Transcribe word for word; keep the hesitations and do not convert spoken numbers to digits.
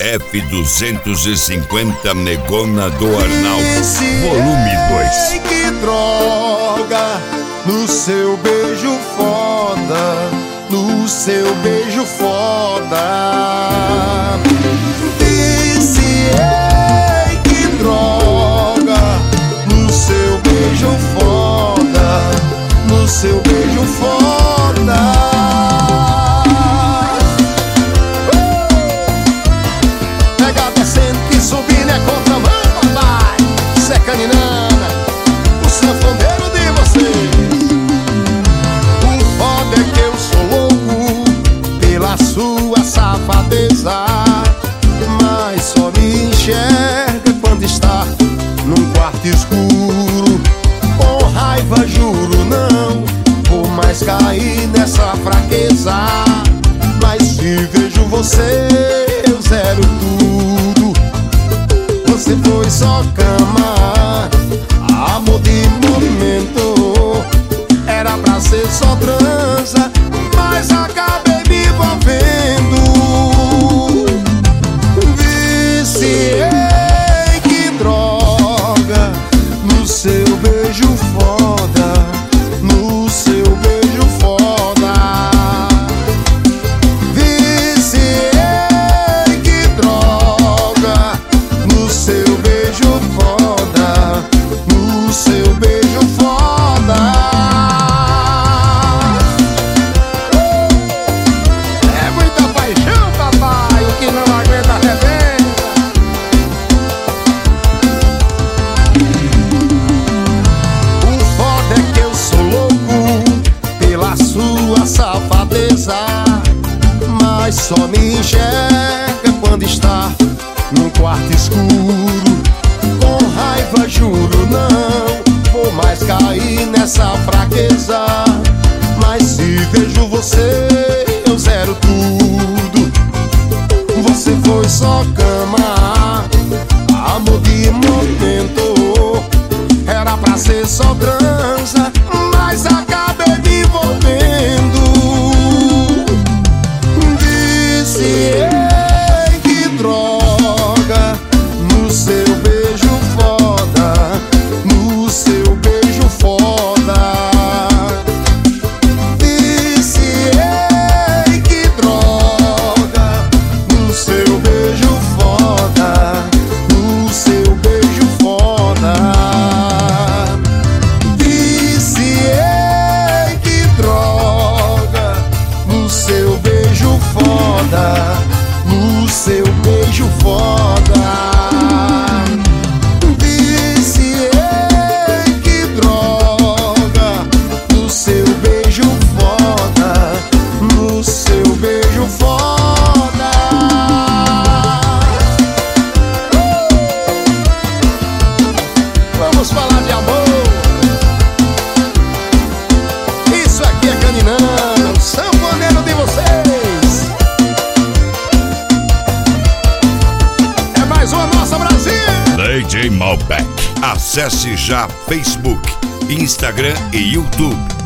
F duzentos e cinquenta Negona do Arnaldo, volume dois. Que droga, no seu beijo foda, no seu beijo foda. Viciei, que droga, no seu beijo foda, no seu beijo foda. Caninana, o sanfoneiro de vocês. O foda é que eu sou louco pela sua safadeza, mas só me enxerga quando está num quarto escuro. Com raiva juro não vou mais cair nessa fraqueza, mas se vejo você eu zero tudo. Você foi só cama, amor de momento, era pra ser só transa, mas acabei me envolvendo. Viciei, que droga, no seu beijo foda, no seu beijo foda. Viciei, que droga, no seu beijo foda, no seu beijo foda. É muita paixão, papai, o que não aguenta arrebenta. O foda é que eu sou louco pela sua safadeza, mas só me enxerga quando está num quarto escuro. Com raiva juro não vou mais cair nessa fraqueza, mas se vejo você eu zero tudo. Você foi só cama, amor de momento, era pra ser só transa, mas acabei me envolvendo. Viciei, que droga, no seu beijo foda, no seu beijo foda. Viciei, que droga, no seu beijo foda, no seu beijo foda. Viciei, que droga, no seu beijo foda, no seu beijo foda. Viciei, que droga, no seu beijo foda, no seu beijo foda. Vamos falar de amor. Isso aqui é Caninana, o sanfoneiro de vocês. É mais uma nossa Brasil. D J Malbec. Acesse já Facebook, Instagram e YouTube.